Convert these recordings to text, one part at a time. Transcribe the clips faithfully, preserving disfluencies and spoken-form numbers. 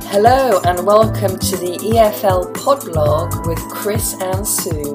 Hello and welcome to the E F L Podblog with Chris and Sue.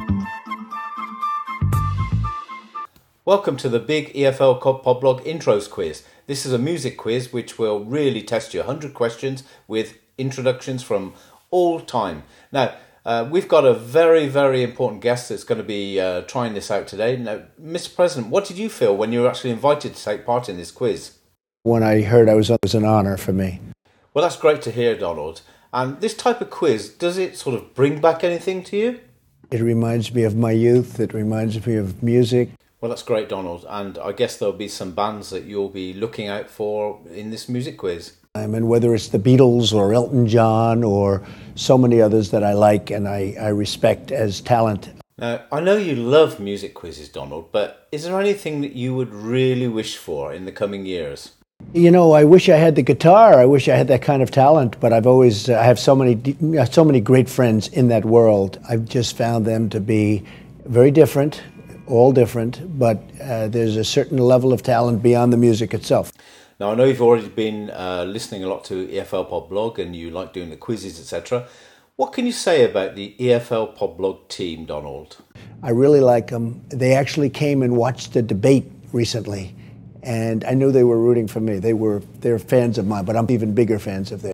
Welcome to the big E F L Podblog Intros quiz. This is a music quiz which will really test you one hundred questions with introductions from all time. Now, uh, we've got a very, very important guest that's going to be uh, trying this out today. Now, Mister President, what did you feel when you were actually invited to take part in this quiz? When I heard I was, it was an honour for me. Well, that's great to hear, Donald. And this type of quiz, does it sort of bring back anything to you? It reminds me of my youth. It reminds me of music. Well, that's great, Donald. And I guess there'll be some bands that you'll be looking out for in this music quiz. I mean, whether it's the Beatles or Elton John or so many others that I like and I, I respect as talent. Now, I know you love music quizzes, Donald, but is there anything that you would really wish for in the coming years? You know, I wish I had the guitar. I wish I had that kind of talent, but I've always, I have so many, so many great friends in that world. I've just found them to be very different, all different, but uh, there's a certain level of talent beyond the music itself. Now, I know you've already been uh, listening a lot to E F L Podblog and you like doing the quizzes, et cetera. What can you say about the E F L Podblog team, Donald? I really like them. They actually came and watched the debate recently. And I knew they were rooting for me. They were they're fans of mine, but I'm even bigger fans of theirs.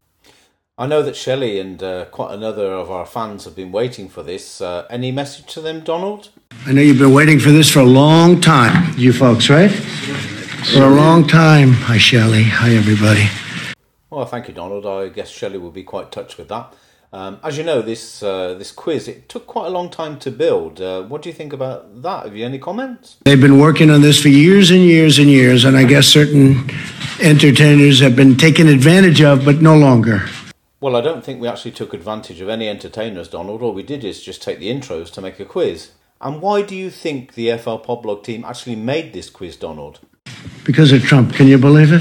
I know that Shelley and uh, quite another of our fans have been waiting for this. Uh, any message to them, Donald? I know you've been waiting for this for a long time, you folks, right? For a long time. Hi, Shelley. Hi, everybody. Well, thank you, Donald. I guess Shelley will be quite touched with that. Um, as you know, this uh, this quiz, it took quite a long time to build. Uh, what do you think about that? Have you any comments? They've been working on this for years and years and years, and I guess certain entertainers have been taken advantage of, but no longer. Well, I don't think we actually took advantage of any entertainers, Donald. All we did is just take the intros to make a quiz. And why do you think the E F L Podblog team actually made this quiz, Donald? Because of Trump. Can you believe it?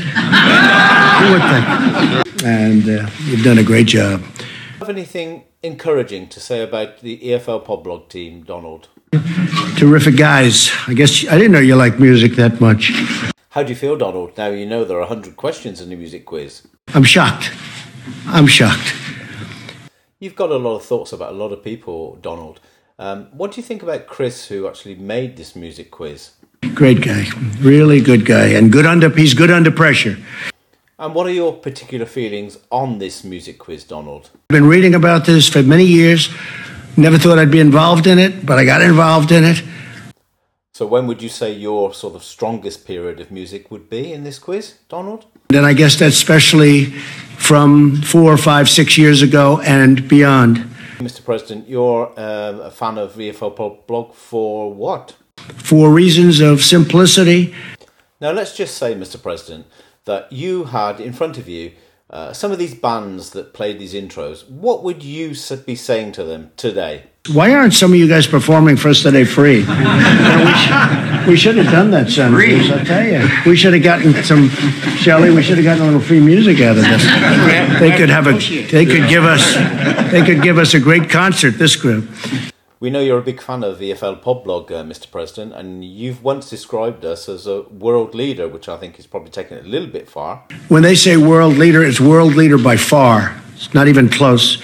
Who would think? And uh, you've done a great job. Have anything encouraging to say about the E F L Podblog team, Donald? Terrific guys. I guess I didn't know you liked music that much. How do you feel, Donald, now you know there are one hundred questions in the music quiz? I'm shocked. I'm shocked. You've got a lot of thoughts about a lot of people, Donald. Um, what do you think about Chris, who actually made this music quiz? Great guy. Really good guy. And good under he's good under pressure. And what are your particular feelings on this music quiz, Donald? I've been reading about this for many years. Never thought I'd be involved in it, but I got involved in it. So when would you say your sort of strongest period of music would be in this quiz, Donald? And I guess that's especially from four, five, six years ago and beyond. Mister President, you're uh, a fan of E F L Podblog for what? For reasons of simplicity. Now let's just say, Mister President, that you had in front of you uh, some of these bands that played these intros. What would you be saying to them today? Why aren't some of you guys performing for us today free? You know, we, should, we should have done that, Senators, I tell you. We should have gotten some, Shelley, we should have gotten a little free music out of this. They could have a, they could give us, they could give us a great concert, this group. We know you're a big fan of E F L Podblog, uh, Mister President, and you've once described us as a world leader, which I think is probably taking it a little bit far. When they say world leader, it's world leader by far. It's not even close.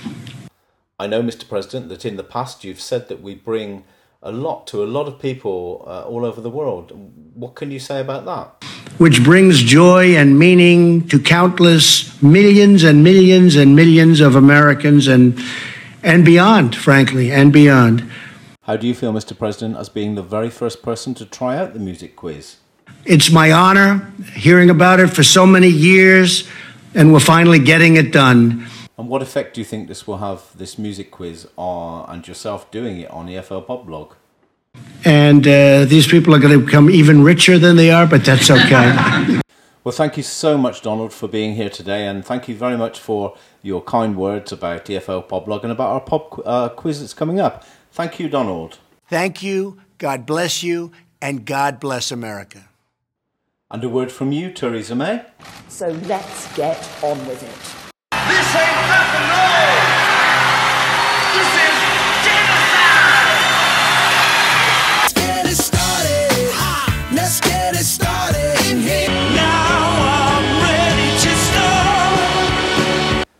I know, Mister President, that in the past you've said that we bring a lot to a lot of people uh, all over the world. What can you say about that? Which brings joy and meaning to countless millions and millions and millions of Americans and And beyond, frankly, and beyond. How do you feel, Mister President, as being the very first person to try out the music quiz? It's my honor, hearing about it for so many years, and we're finally getting it done. And what effect do you think this will have, this music quiz, on, and yourself doing it on E F L Podblog? And uh, these people are going to become even richer than they are, but that's okay. Well, thank you so much, Donald, for being here today, and thank you very much for your kind words about E F L Podblog and about our pop uh, quiz that's coming up. Thank you, Donald. Thank you, God bless you, and God bless America. And a word from you, Theresa May. So let's get on with it. This ain't rock and roll! This is genocide! Let's get it started! Let's get it started in here! Now I'm ready to start!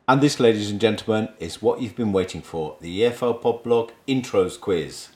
And this, ladies and gentlemen, is what you've been waiting for, the E F L Podblog Intros Quiz.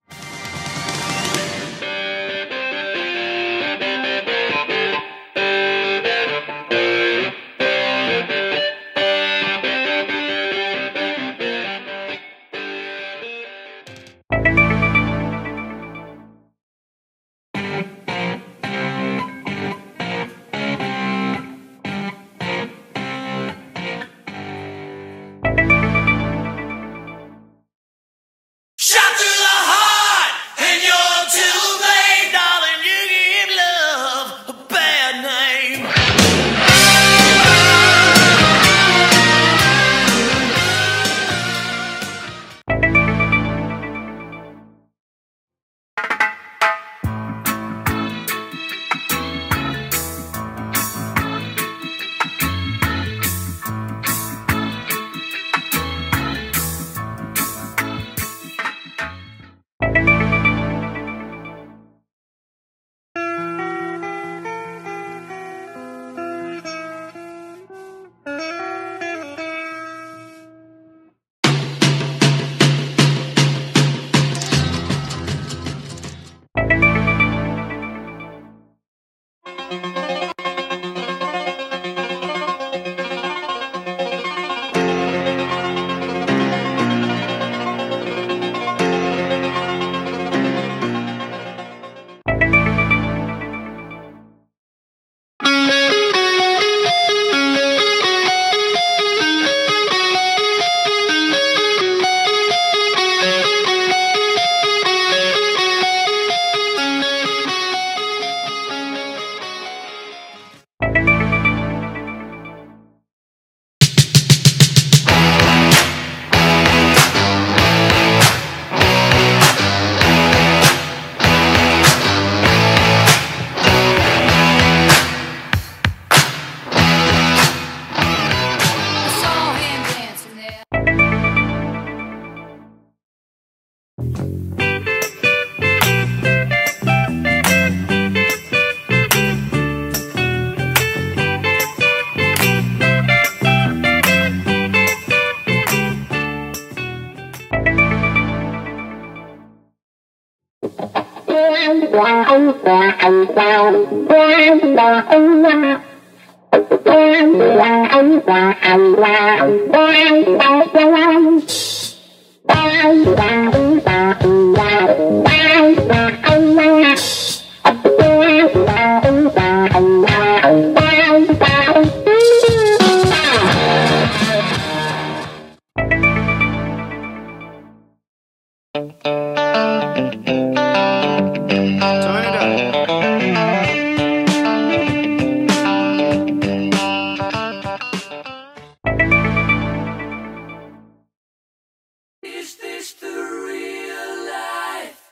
Is this the real life?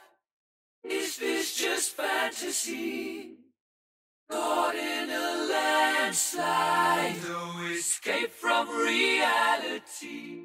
Is this just fantasy? Caught in a landslide, no escape from reality.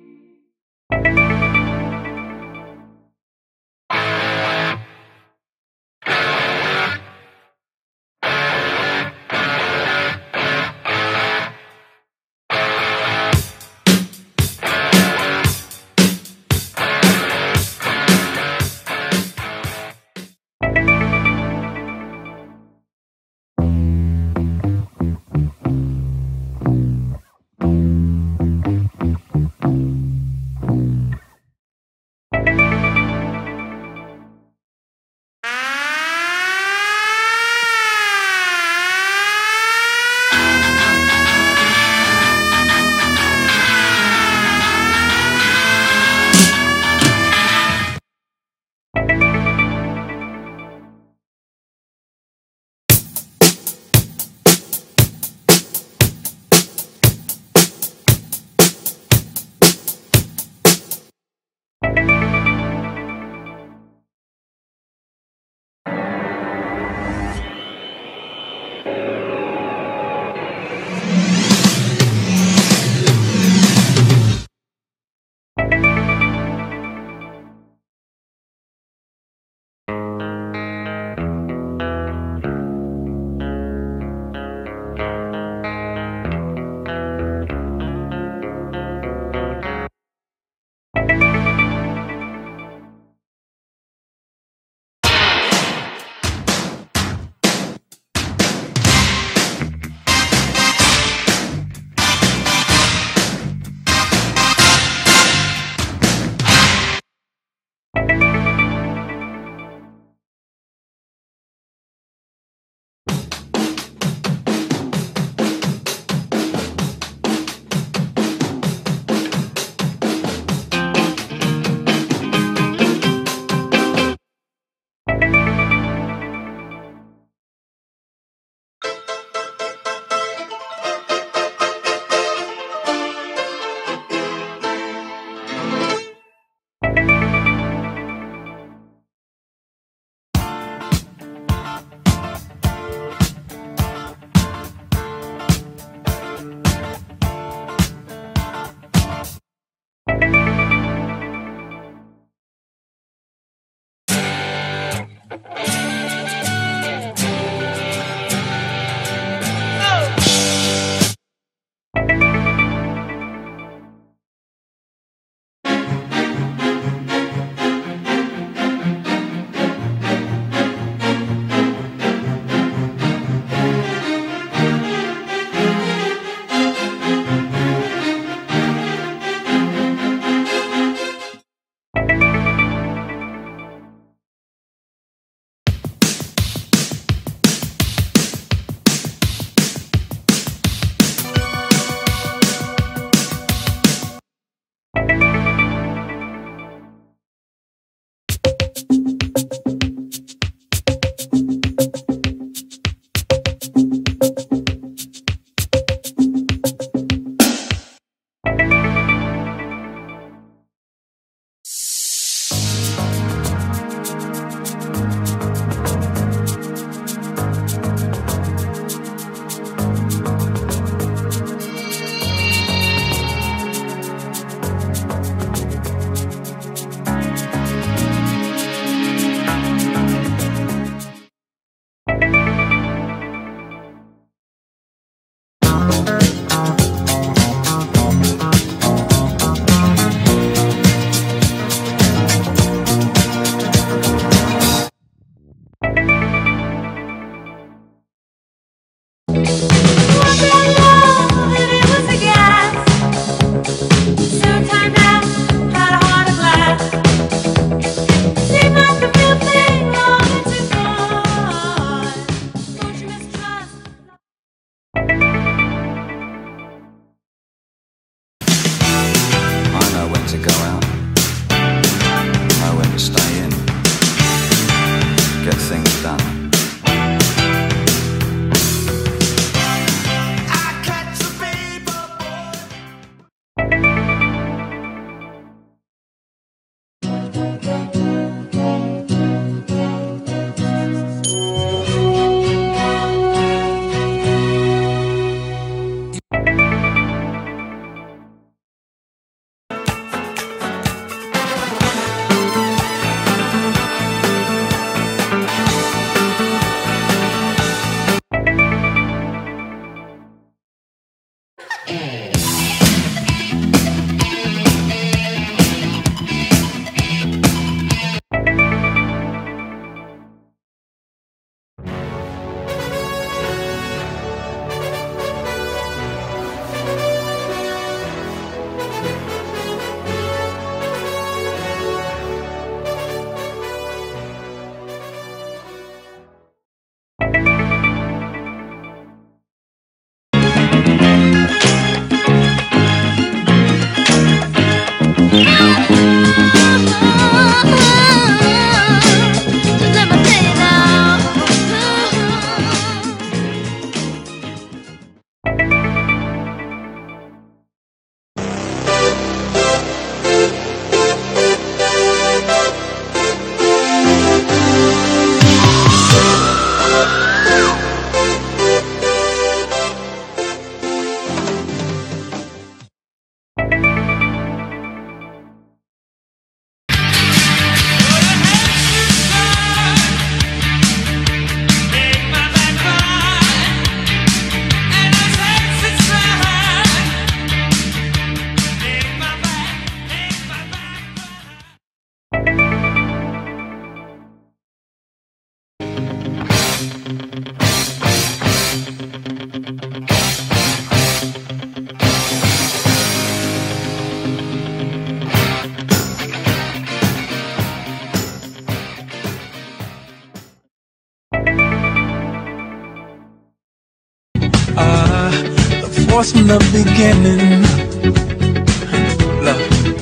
force from the beginning. Love.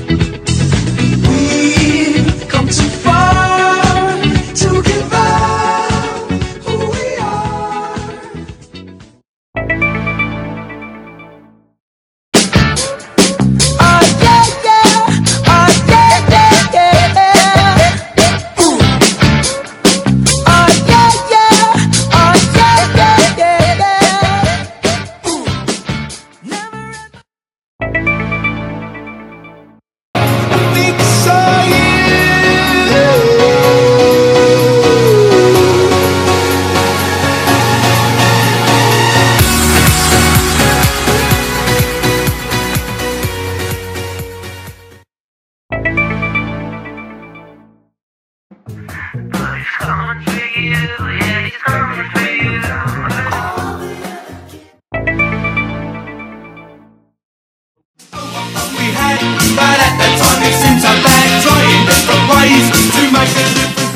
We've come too far to give up who we are. Oh yeah, yeah. Oh yeah, yeah, yeah. Ooh. Oh yeah, yeah. Oh yeah, yeah, yeah, yeah. Ooh. Never think so, we had, but at that time it seemed so bad, trying different ways to make a difference.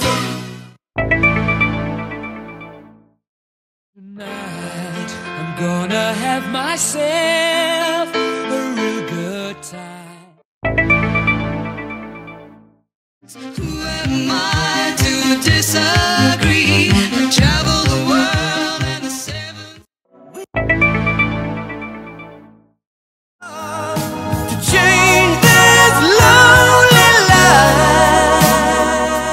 Tonight I'm gonna have myself a real good time. Who am I to disagree? Travel the world and the seven to change this lonely life.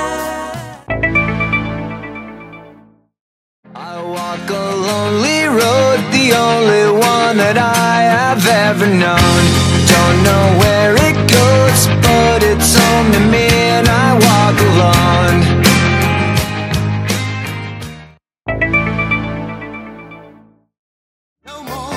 I walk a lonely road, the only one that I have ever known. Don't know where it goes, but it's home to me, and I walk alone. No more.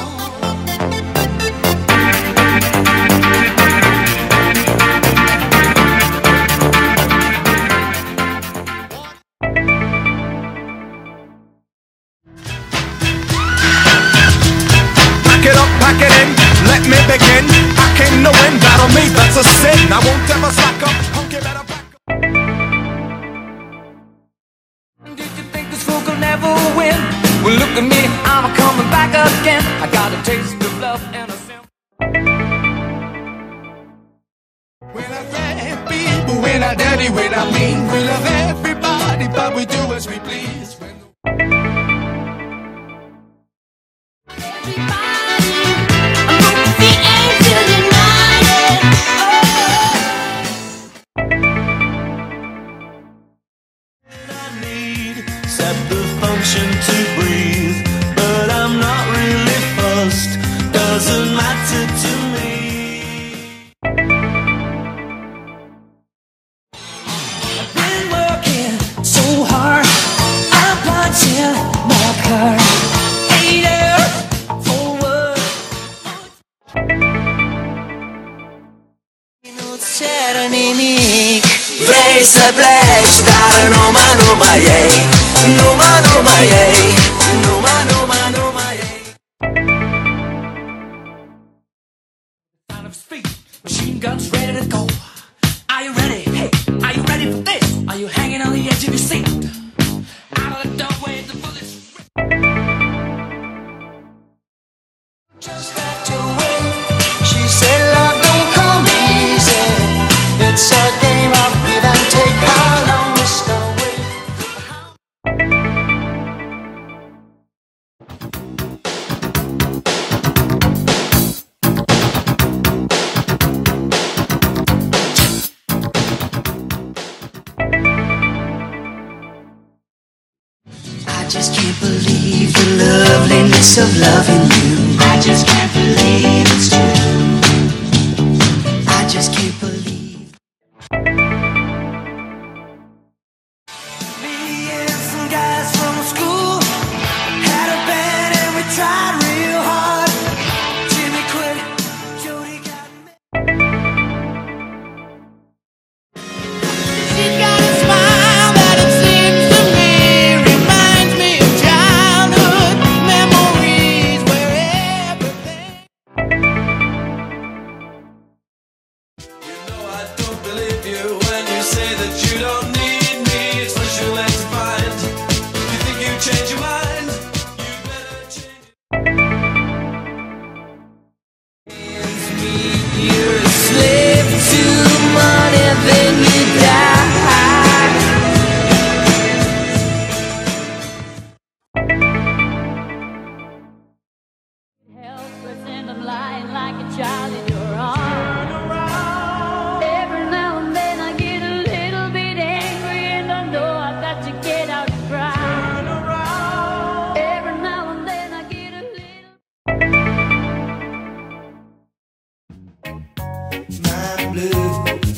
Pack it up, pack it in, let me begin. I came to win, battle me, that's a sin. I won't ever slack up, punk, you better back up. Did you think this fool could never win? Well, look at me, I'm coming back again. I got a taste of love and a sin. We're not bad people, we're not dirty, we're not mean. We love everybody, but we do as we please. To breathe, but I'm not really fussed. Doesn't matter to me. I've been working so hard. I se blech, da no ma no ma yay, no ma no ma yay, no ma no ma no ma yay. Sound of speed, machine guns ready to go. Are you ready? Hey, are you ready for this? Are you hanging on the edge of your seat? Out of the doorway, the bullets. Just have to wait. She said, love don't come easy. It's a game of give and take. How long is the wait? I just can't believe the loveliness of loving you. I just can't believe it's true. I just can't believe. Me and some guys from school had a band and we tried real hard. Jimmy quit, Jody got me. She's got a smile that it seems to me reminds me of childhood memories where everything. You know I don't believe you when you say that you don't need me. It's what you let to find. You think you change your mind? You better change it. You're a slave to money, then you die. Helpless and I'm lying like a child in your arms. Every now and then I get a little bit angry and I know I've got to get out and cry. Every now and then I get a little. My blue.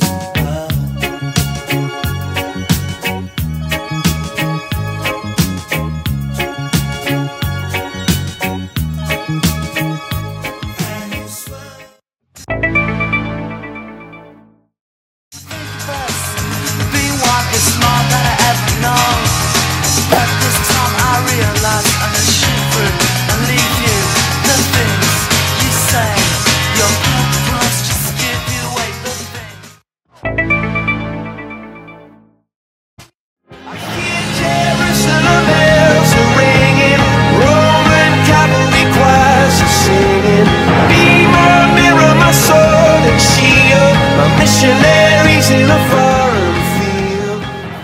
Been walking smart than I ever known. But this time I realize I'm a shepherd and leave you the things you say. Your good words just give you away the things. I hear Jerusalem bells are ringing, Roman cavalry choirs are singing. Be my mirror, my sword and shield, my missionaries in a foreign field.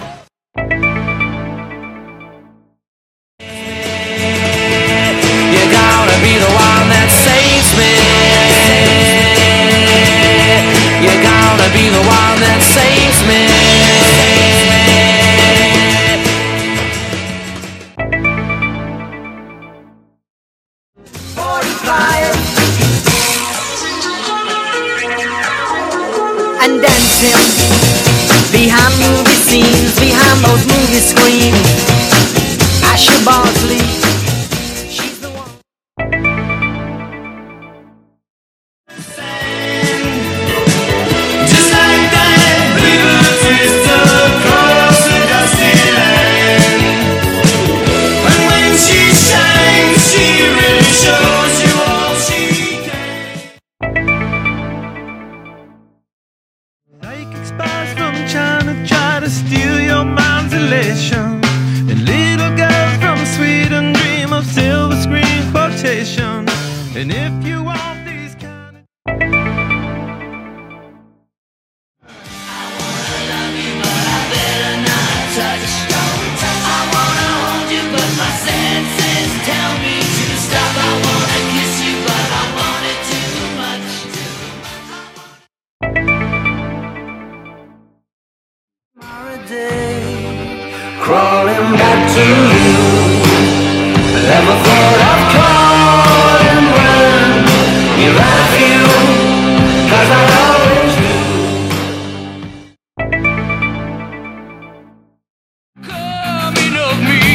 You're gonna be the one that saves me. You're gonna be the one that saves me. And dancing behind movie scenes, behind those movie screens. Asher Bosley, she's the one. Just like that, river twists across the dusty land. And when she shines, she really shows you all she can. Psychic spies from China try to steal your mind's elation. And little girls from Sweden dream of silver screen quotation. And if you want these kind of crawling back to you. Never thought I'd call and run. You love you, 'cause I always do. Coming of me.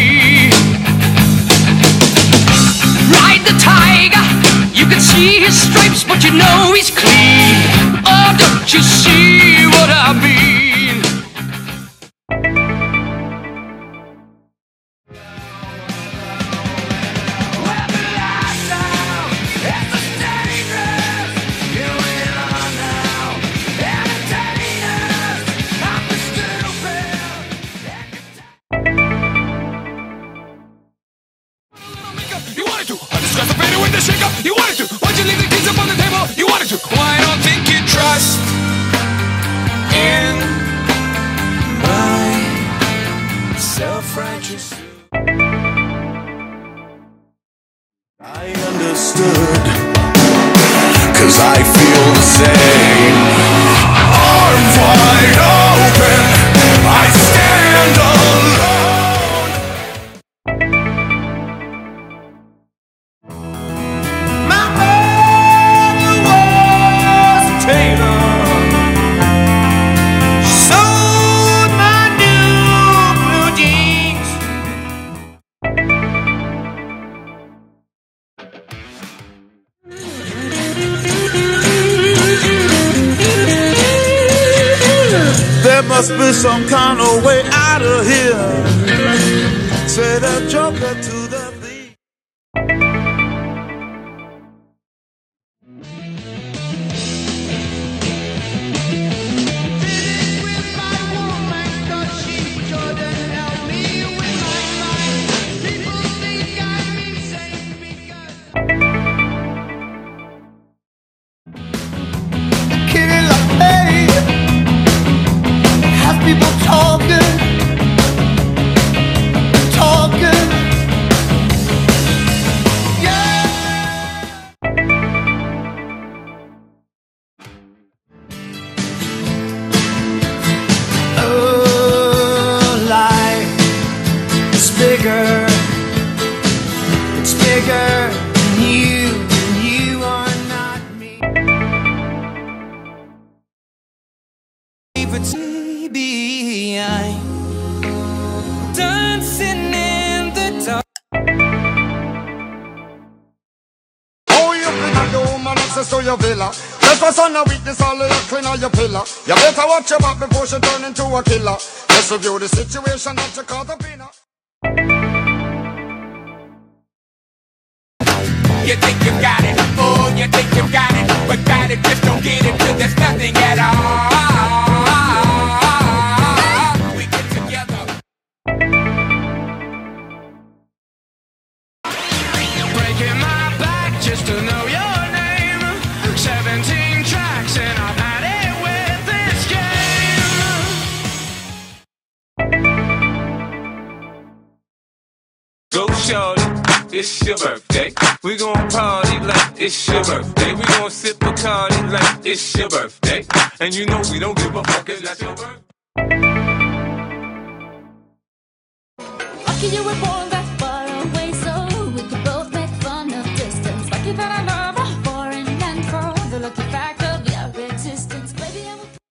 Ride the tiger. You can see his stripes, but you know he's clean. Oh, don't you see what I mean? 'cause I feel the same. Arms wide open, I stand alone. My mother was a tailor. She sewed my new blue jeans. There must be some kind of way out of here. Say the joker to the thief. Killer, hey, have people talking, talking, yeah. Oh, life is bigger, it's bigger than you, and you are not me. It's behind, dancing in the dark. Oh, you bring a woman access to your villa. Just for son of weakness, all of your clean on your pillar. You better watch your back before she turn into a killer. Just review the situation that you call the winner. You think you got it, oh, you think you got it, but got it, just don't get it till there's nothing at all. We get together. Breaking my back just to know your name. Seventeen tracks and I've had it with this game. Go shorty, it's your birthday. We gon' party like it's your birthday. We gon' sip Bacardi like it's your birthday. And you know we don't give a fuck, it's not your birthday. Lucky you were born that far away, so we could both make fun of distance. Lucky that I love a foreign land for the lucky fact of your existence. Baby, I will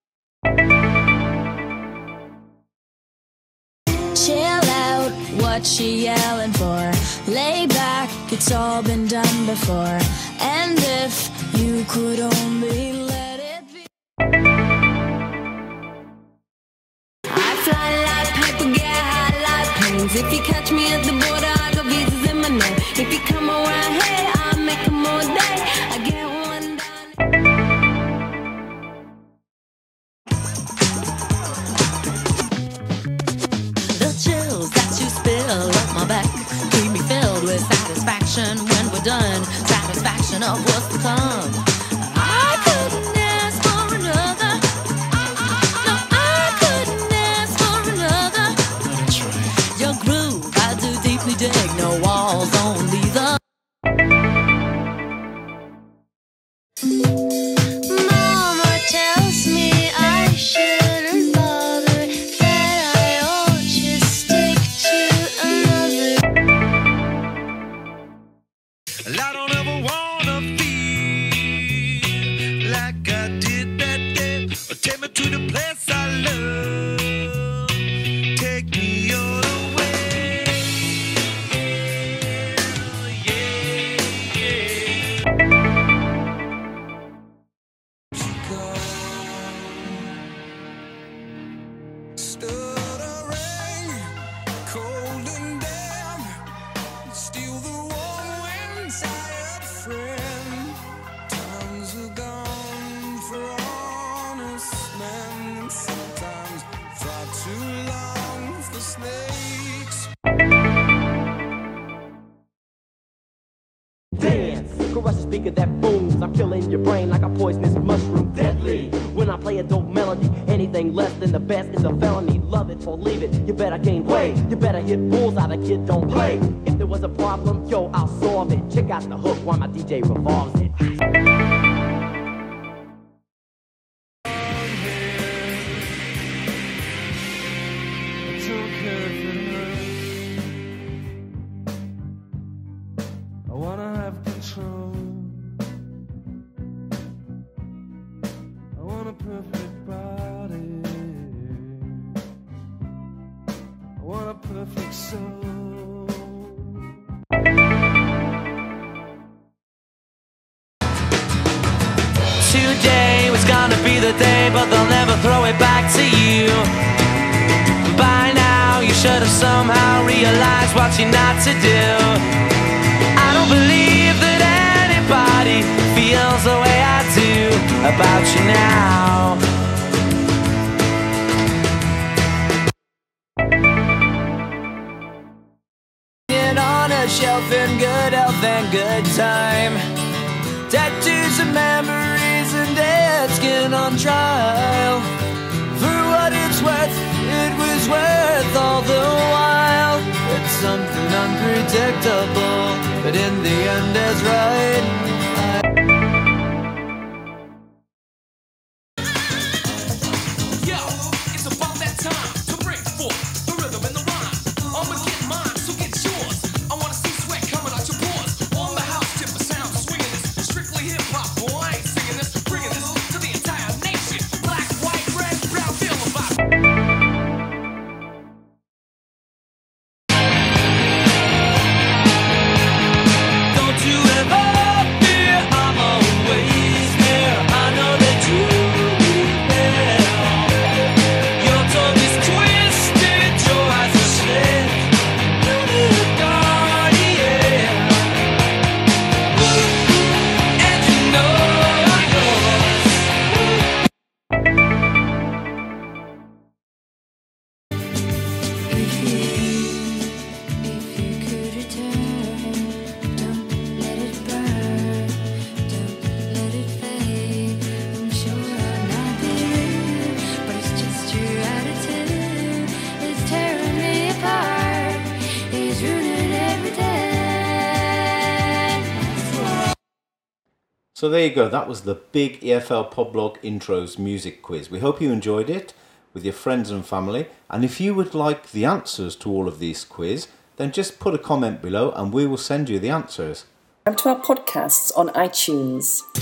chill out, what she yelling for? Lay back, it's all been done before. And if you could only let it be. I fly like paper, get high like planes. If you catch me at the border, I got visas in my name. If you come around here, I'll make them all day. I get one down. The chills that you spill up my back keep me filled with satisfaction when we're done. Satisfaction of what's to come. I couldn't ask for another. No, I couldn't ask for another. Your groove, I do deeply dig. No walls, only the. Mama tells me I shouldn't bother, that I ought just stick to another. I don't ever wanna feel like I did that day. Or take me to the place I love. Take me all the way. Yeah, yeah. Stuttering, cold and damp, steal the warm winds I had friend. Times are gone for honest men, and sometimes far too long for snakes. Dance, caress the speaker that booms. I'm killing your brain like a poisonous mushroom. Deadly. When I play a dope melody, anything less than the best is a felony. Love it or leave it, you better gain weight. You better hit bullseye, the kid don't play. If there was a problem, yo, I'll solve it. Check out the hook while my D J revolves it. perfect body. I want a perfect soul. Today was gonna be the day, but they'll never throw it back to you. By now, you should have somehow realized what you're not to do. I don't believe that anybody feels the way I do about you now. In on a shelf in good health and good time. Tattoos and memories and dead skin on trial. For what it's worth, it was worth all the while. It's something unpredictable, but in the end is right. Yo, it's about that time to bring forth the rhythm and the rhyme. I'ma get mine, so get yours. I wanna see sweat coming out your pores. On the house tip, a sound swinging this. Strictly hip hop, boy, I ain't singing this. Bringing this to the entire nation. Black, white, red, brown, feel about. Don't you ever fear, I'm always there. I know that you'll be there. Your tongue is twisted, your eyes are slit. You need a guardian, and you know I'm yours. If you could return, don't let it burn, don't let it fade. I'm sure I'm not being rude, but it's just your attitude. It's tearing me apart, it's ruining everything. So there you go, that was the big E F L Podblog Intros music quiz. We hope you enjoyed it with your friends and family, and if you would like the answers to all of these quiz, then just put a comment below and we will send you the answers. Subscribe to our podcasts on iTunes.